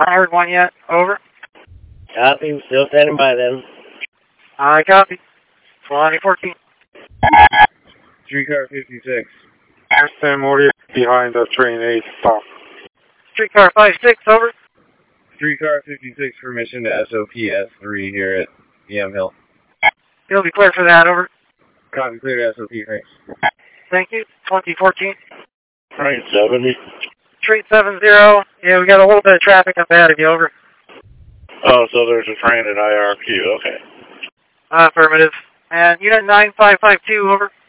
I heard one yet. Over. Copy. Still standing by then. I copy. 2014. Streetcar 56. Sam Morty behind train 8, stop. Streetcar 56, over. Streetcar 56, permission to SOP S3 here at EM Hill. You'll be clear for that, over. Copy, clear to SOP, thanks. Thank you. 2014. Train 70. Street 70. Yeah, we got a little bit of traffic up ahead of you, over. Oh, so there's a train at IRQ, okay. Affirmative. And Unit 9552, over.